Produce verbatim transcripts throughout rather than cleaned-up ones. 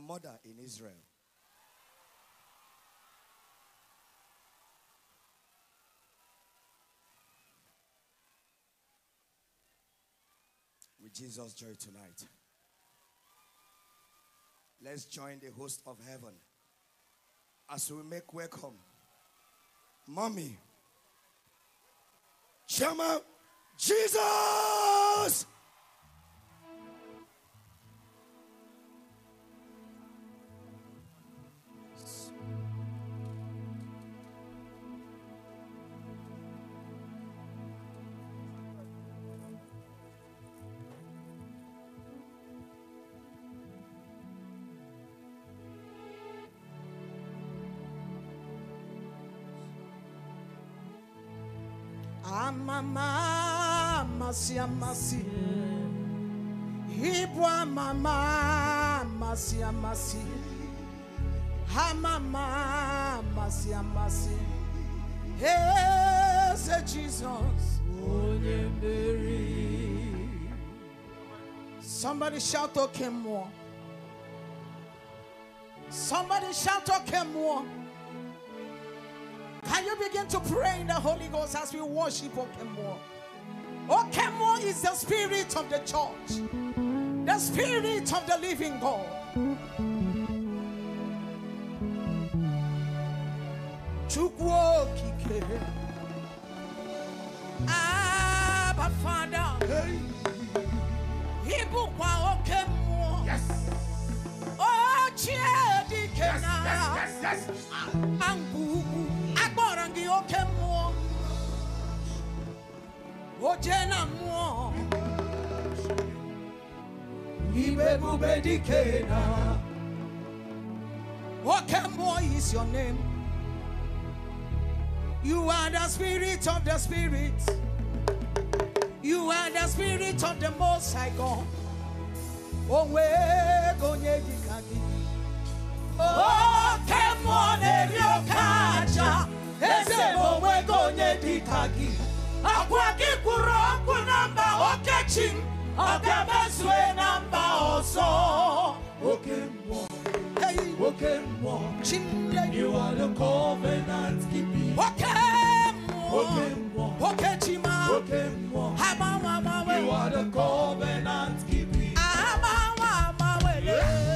mother in Israel. With Jesus' joy tonight, let's join the host of heaven as we make welcome Mommy Chioma Jesus. Mama masia masi Hibwa mama masia masi Ha mama masia masi Hey, say Jesus. Somebody shout okay more. Somebody shout okay more. Can you begin to pray in the Holy Ghost as we worship Okemo? Okemo is the spirit of the church, the spirit of the living God. Chukwu okike, Abba Father, Ibu kwa Okemo. Yes. Oh, Chiedi Yes, Kena. yes, yes, yes. Angugu. Agborangi Okemo. Ojena mo. Ibe bube dikena. Okemo is your name. You are the spirit of the spirit. You are the spirit of the Most High God. Owe gonye dikagi. Okemo nerio kaja. Eze owe gonye dikagi. Akwaki kuro kunamba okechim. Akabeswe namba oso. Okemo, Hey, Okemo, chinde you are the covenant keeping. Okemo. Okemo, Okechima. Okemo, Hama mama we. you are the covenant keeping. Hama mama we.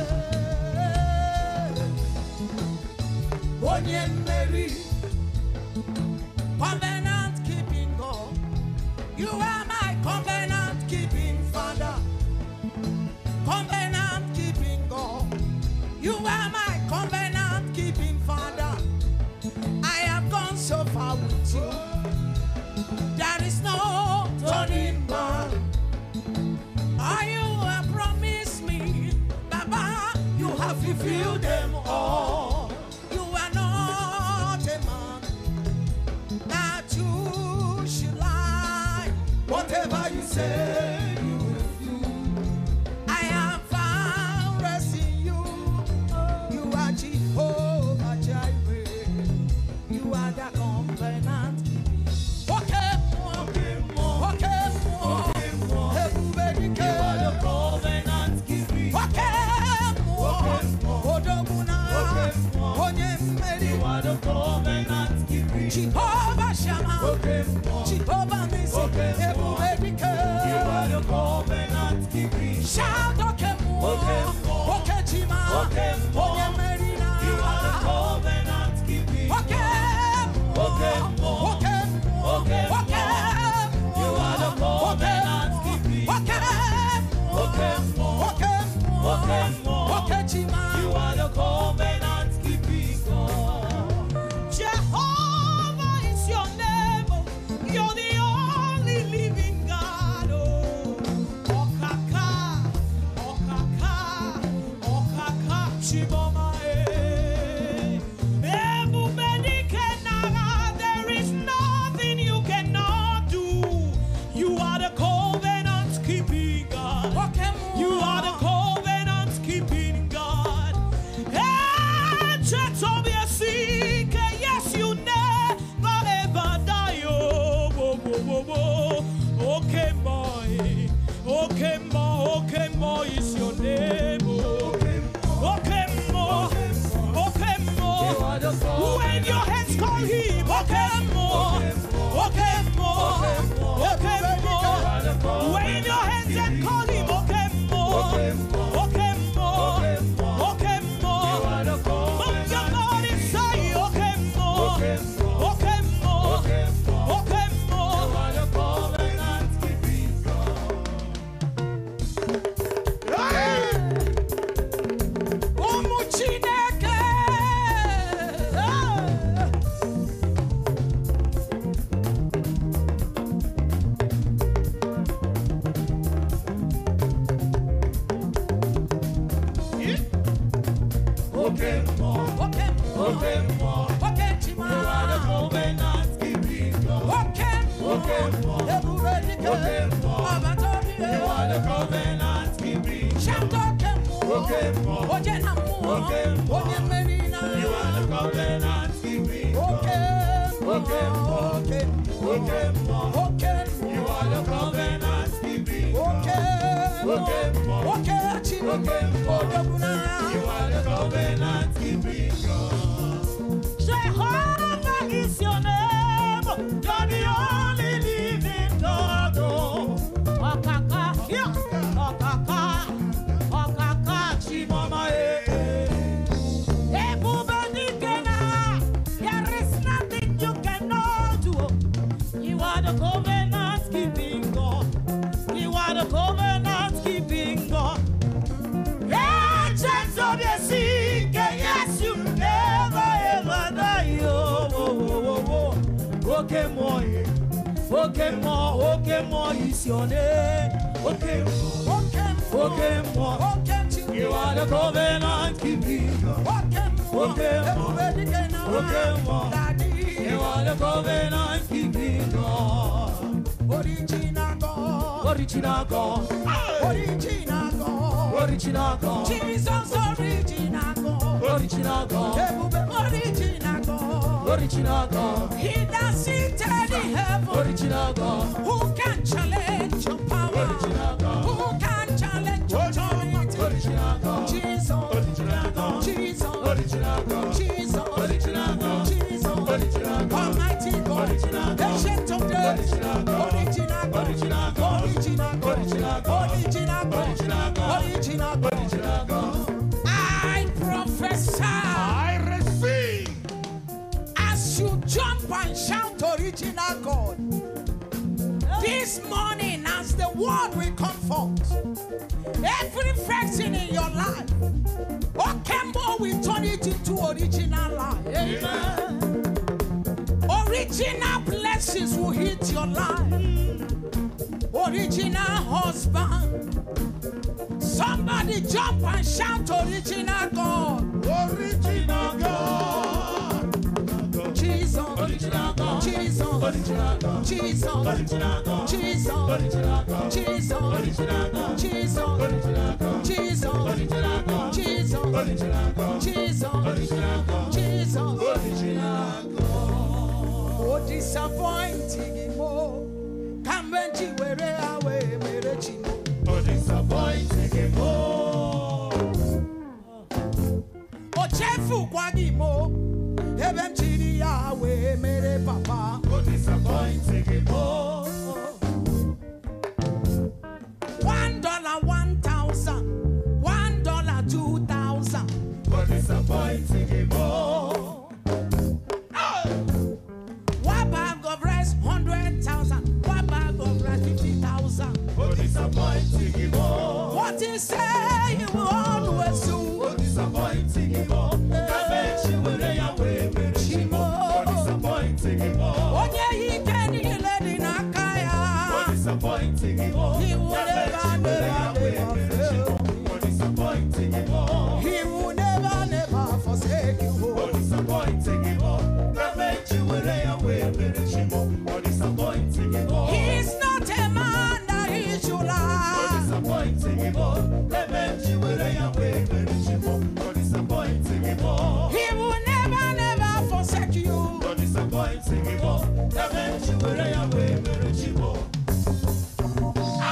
Onye Mary. Covenant keeping God. You are my covenant keeping Father. Covenant keeping God. You are my covenant keeping Father. I have gone so far with you. There is no turning back. All you have promised me, Baba, you have fulfilled them all. You are not a man that you should lie. Whatever you say, you will do. I am found rest in you. You are Jehovah Jireh. You are the covenant. Okay, Okemo, okay, Okemo, everybody you are the covenant keeping. You are the covenant keeping. Jehovah Shammah, Okemo, Jehovah Nissi, everybody you are the covenant keeping. shout Okemo, Okemo, Okechima, Okemo, Oyemerina, you are the covenant keeping. Okemo, Okemo, Okemo, Okemo, you are the covenant keeping. Okemo, Okemo, Okemo, Okemo, Okechima, you are the covenant keeping God. Jehovah is your name. You're the only living God. Oh, Okaka, Okaka, Okaka, Chiboma. There is nothing you cannot do. You are the covenant keeping God. You are the covenant keeping God. Yes, you never ever die. Oh, oh, oh, oh, oh. Okay, boy. Okay, boy. Okay, boy is your name. Oh, okay, Okay, more. Okay, Okay, more. okay, You are the covenant keeping God. okay, Okay, more. Everybody Okay, more. You are the covenant keeping God. Shout okay, Okay, more. okay, Okay, more. okay, Marina. You are the covenant keeping God. Okay, Okay, more. okay, Okay, more. okay, You are the covenant keeping God. okay, Okay, more. okay, Chief. Okay, more. You are the covenant keeping God. Jehovah is your name. You're the only living God. Oh, Okaka, yeah. Okaka, Okaka, Chimama, eh. Ebubadikena, there is nothing you cannot do. You are the covenant keeping God. You are the covenant keeping God. Agents of your seek, yes, you never ever die. Oh, oh, oh, oh. Okay, more, okay, more, okay, more is your name. Okay, Okay, okay, more. okay, Chief. You are the covenant keeping God. Okay, Okay, everybody can Okay, more. Daddy. You are the covenant keeping God. Original God, Original God, original God, original God, Jesus original God, original God, Ebube original God, original God, He that seated in heaven. original God, Who can challenge your power? Original God. Who can challenge your authority? original God, Jesus, Original God. Jesus, Original God. Jesus, Original God. Jesus, Original God. Almighty God, Original God. Ancient of days, Original God. original God, Original God. original God, Original God. original God, Original God. original God. Original God. I prophesy I receive. as you jump and shout original God. This morning, as the word will come forth, every vaccine in your life, Okembo will turn it into original life. Amen. Original blessings will hit your life. Original husband. Somebody jump and shout original God. Original God. Jesus. Original God. Jesus. Original God. Jesus. Original God. Jesus. Original God. Jesus. Original God. Jesus. Original God. Jesus. Original God. Jesus. Original God. Jesus. Original God. Jesus. Original God. Oh, disappointing mo. Kambenji were awe mere chimo. Oh, disappointing him more. Oh, chefu kwagi mo. Ebem chiri awe mere papa. Oh, disappointing him more. One dollar, one thousand. One dollar, two thousand. Oh, disappointing him more. One bag of rice, hundred thousand. One bag of rice, fifty thousand. Oh, disappointing him more. What he say, he will always do. Oh, disappointing him more. That makes you with a Yahweh, with him more. Oh, disappointing him more. Onye he can he let in a Oh, kaya. disappointing him more. He will That never, makes you with a never, Yahweh, with him never more. Oh, disappointing him more. He will never, never forsake you. Oh, disappointing him more. That makes you with a Yahweh, with him more. Oh, disappointing him more. He's not a man that he should Oh, lie. disappointing him more. That makes you with a Yahweh, with him more. Oh, disappointing him more. He will never, never forsake you. Oh, disappointing him more. That makes you with a Yahweh, with him more. I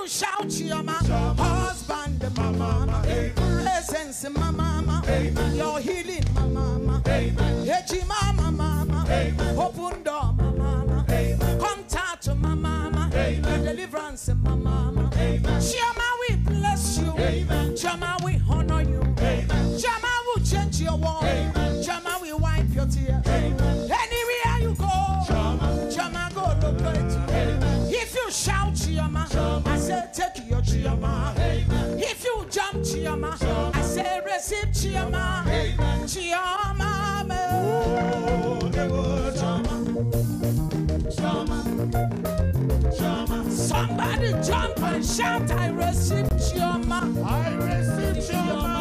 shout Chioma, husband, my mama, presence, my mama, your healing, my mama, Hechi, mama, mama, open door, my mama, contact, my mama, deliverance, my mama. Chioma, we bless you. Chioma, we honor you. Chioma, will change your world. Chioma, we wipe your tears. Anywhere you go, Chioma, go locate you. If you shout Chioma, I say take your Chioma. If you jump Chioma, I say receive Chioma. Chioma, somebody jump and shout, I receive Chioma. I receive Chioma.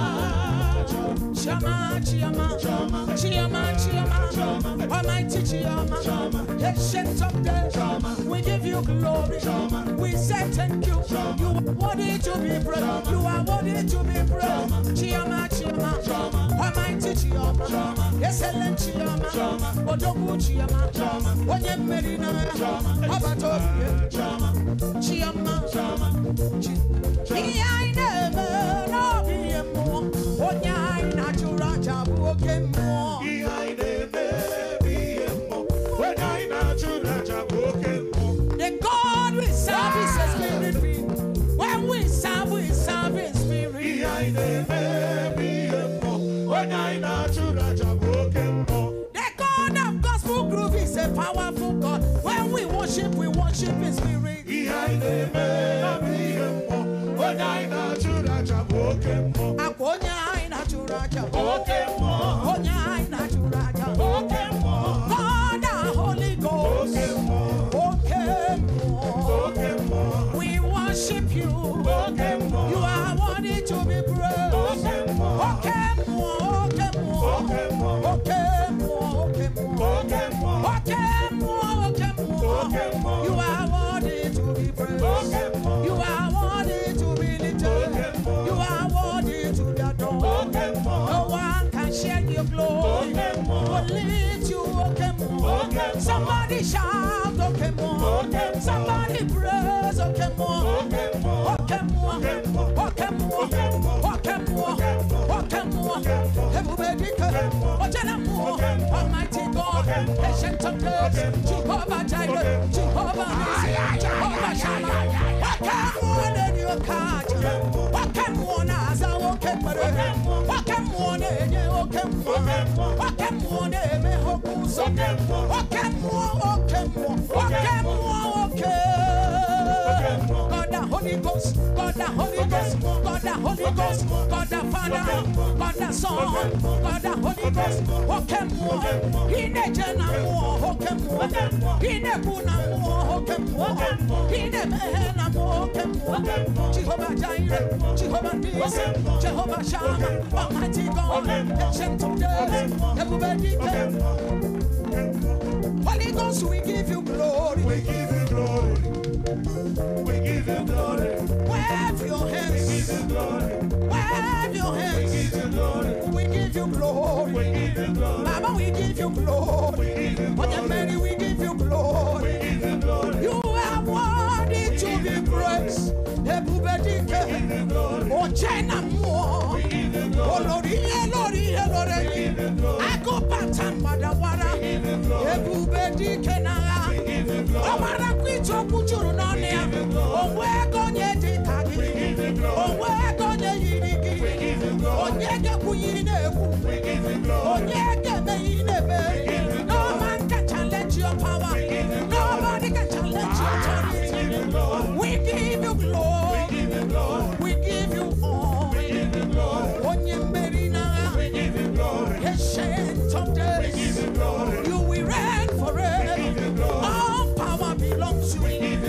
Chioma, Chioma, Chioma, Chioma, Almighty Chioma, Ancient of Days, we give you glory, we say thank you, you are worthy to be praised, you are worthy to be praised, Chioma, Chioma, Almighty Chioma, Excellent Chioma, Odogu Chioma, Onye Merina, Abatopia, Chioma, Chioma, I never know him more, Onya natural jabu okay more. Behind the baby, when I natural jabu okay more. The God we serve is a spirit being. When we serve, we serve in spirit. Behind the baby, when I natural jabu okay more. The God of gospel groove is a powerful God. When we worship, we worship in spirit. Behind the baby, when I natural jabu okay more. Akonya natural jabu okay more. Onya natural jabu okay more. God the Holy Ghost okay more. okay more. Okay more. We worship you. Okay more. You are worthy to be praised. Okay more. Okay more. Okay more. Okay more. Okay more. Okay more. Okay more. Okay more. Okay more. Okay more. You are worthy to be praised. Okay more. You are worthy to be lifted. Okay more. You are worthy to be adored. Okay more. No one can share your glory. Okay more. Will lift you. Okay more. Okay more. Somebody shout. Okay more. Okay more. Somebody praise. Okay more. Okay more. Okay more. Okay more. Okay more. Okay more. Okay more. Okay more. Everybody can. Ojana more. Almighty God. Ancient of days. Jehovah Jireh. Jehovah Nissi. Jehovah Shammah. Okay more than your card. Okay more than Asa. Okay more. Okay more than you. Okay more. Okay more than Mehokus. Okay more. Okay more. Okay more. Okay more. Okay. God the Holy Ghost, God the Holy Ghost, God the Holy Ghost, God the Father, God the Son, God the Holy Ghost. Okay more, in a jena more, okay more, in a kuna more, okay more, in a mehena more, okay more. Jehovah Jireh, Jehovah Nissi, Jehovah Shammah, Almighty God, Ancient of Days, everybody can. Holy Ghost, we give you glory. We give you glory. We give you glory. Wave your We give hands. you glory. Wave your We hands. give you glory. We give you We glory. give you glory. Mama, we give you We glory. give you What the glory. Mary, we give you We glory. give you glory. You are worthy to be praised. Everybody We give can. you glory. Oh, China more. We give you Oh, glory. Lordy, Lordy, Lordy. give you glory. I go back and Madawara. give you glory. Everybody can. We give you glory. Oh, Marakwito, Kuchuru, Nonia. Oh, we're going to take We give you glory. Oh, we're going to We give you glory. Oh, Nyega Kuyinebu. We give you glory. Onyega Meinebe. No man can challenge your power. Nobody can challenge your authority. We give you glory. We give you glory. We give you all. We give you glory. Onye Merina. We give you glory. Ancient of We days. give you glory. You will reign forever. give you glory. All power belongs to We you. give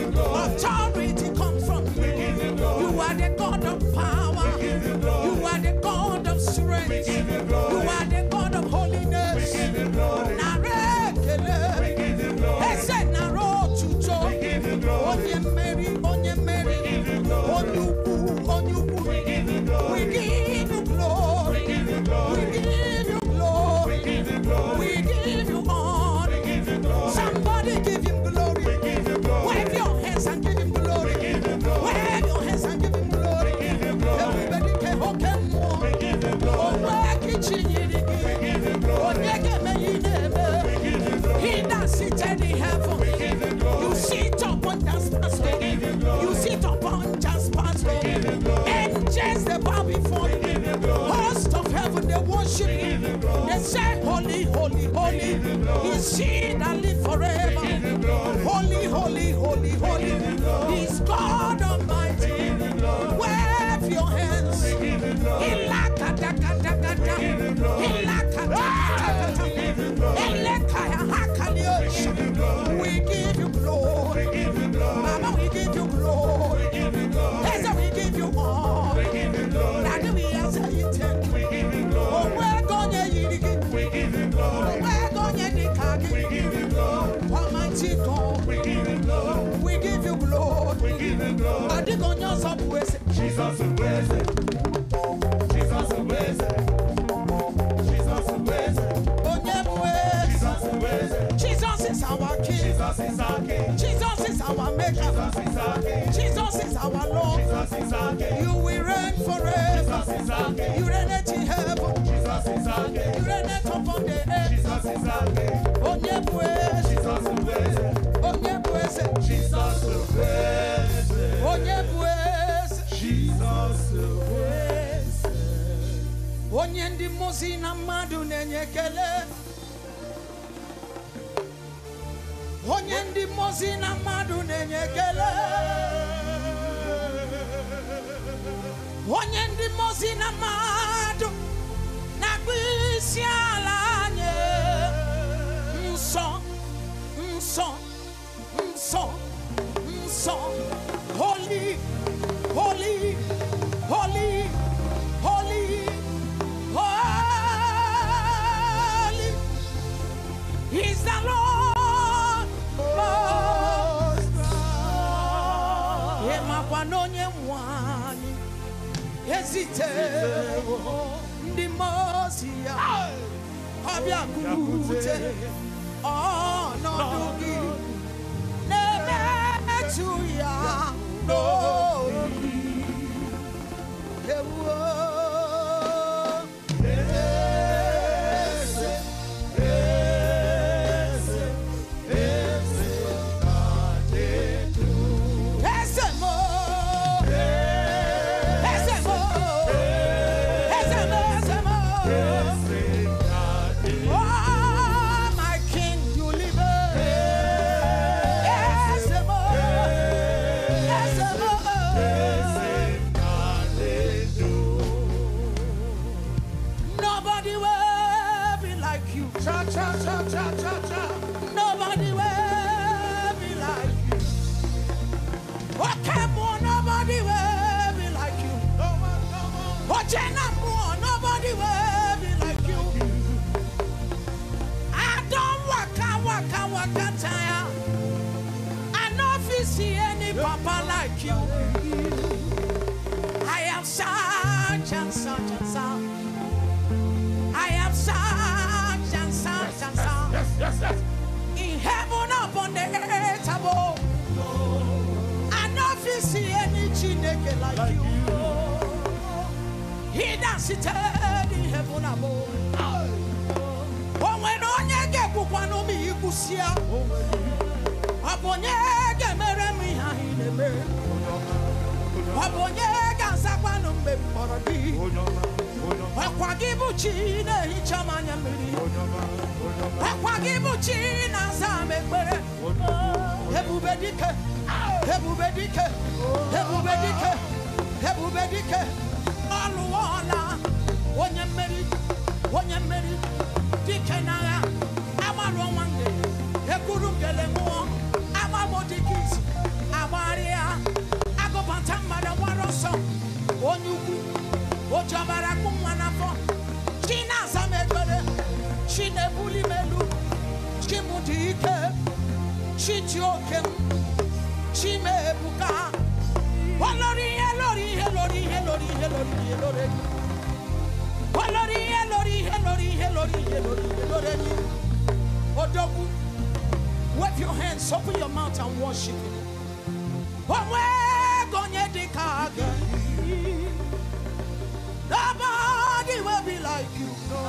seed that live forever. Holy, holy, holy, holy. He's God Almighty. Wave your hands. Ilakadakadakada. Ilakadakadakada. Elekayahakaliosha. We give you glory. Mama, we give you glory. Yes, we give you all. Daddy, we answer you thank you. Oh, we're gonna eat it. We give you glory. We're gonna eat it. Almighty God. We give you glory. We give you glory. We give you glory. I dig on your subway. Jesus is risen. Jesus is risen. Jesus is risen. Jesus is risen. Jesus is our King. Jesus is our King. Jesus is our Maker. Jesus is our King. Jesus is our Lord. Jesus is our King. You will reign forever. Jesus is our King. You reign in heaven. Jesus is our King. You reign upon the earth. Jesus is our King. Onyebue. Jesus is risen. Onyebue. Jesus is risen. Onyebue. Jesus is risen. Onye ndị mozi na mmadụ na-enye ekele. Onye ndị mozi na mmadụ na-enye ekele. Onye ndị mozi na mmadụ na-akpụ isi ala nye. Nsọ, nsọ, nsọ, nsọ. Holy, holy, holy, holy, holy is the Lord Most High. Emakwanoye mwani ezite ndi mozi ya abia kute ọnọdụ gị na-emetụ ya n'obi. Ewo. Papa like you. I am such and such and such. I am such and such and such. Yes, yes, yes. In heaven upon the earth above. I never see any chineke like, like you. you. He that sitteth in heaven above. Oh, when on you get one of me, you could see. Upon you get married. Wabonyega sakwanu mbemborodi. Wakwagibu chine hichamanya miri. Wakwagibu chine zamekbere. Hebubedike, hebubedike, hebubedike, hebubedike. Aluwala, onye meri, onye meri. Dikenaya, amarwange, ekurungele muo, amamodikisi. Maria, Agopantambada Waroso, Onyuku, Ojabaraku Manafo, China Samebere, Chine Bulimelu, Chimudike, Chichokem, Chime Buka, Walori, Helori, Helori, Helori, Helori, Helori, Walori, Helori, Helori, Helori, Helori, Helori, Odoku, wave your hands, open your mouth and worship Him. Nobody will be like you.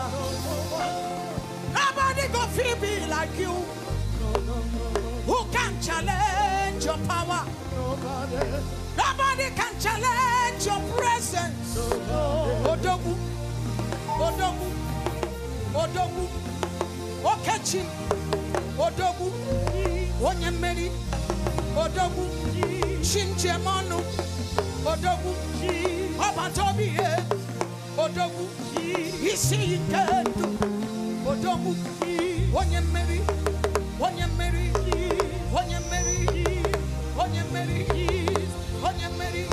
Nobody go feel be like you. Who can challenge your power? Nobody can challenge your presence. Odogu, Odogu, Odogu, Okechi, Odogu, Onyemeri, Odogu, Shinchemonu, Odogu, Obatobi, Odogu, Isi Kendu, Odogu, Onyemeri, Onyemeri, Onyemeri, Onyemeri, Onyemeri,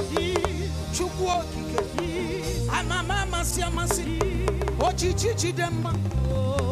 Chukwu, Amama Masiamasi, Ochichi Demba.